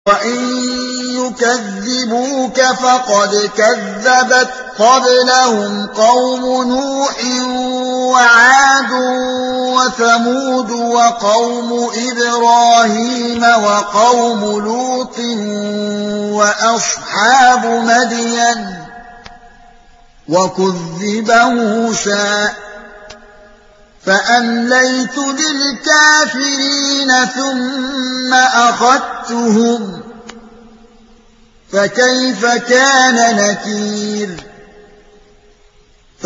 وَإِن يُكَذِّبُوكَ فَقَدْ كَذَّبَتْ قَبْلَهُمْ قَوْمُ نُوحٍ وَعَادٌ وَثَمُودُ وَقَوْمُ إِبْرَاهِيمَ وَقَوْمُ لُوطٍ وَأَصْحَابُ مَدْيَنَ ۖ وَكُذِّبَ مُوسَىٰ فَأَمْلَيْتُ لِلْكَافِرِينَ ثُمَّ أَخَذْتُهُمْ فَكَيْفَ كَانَ نَكِيرِ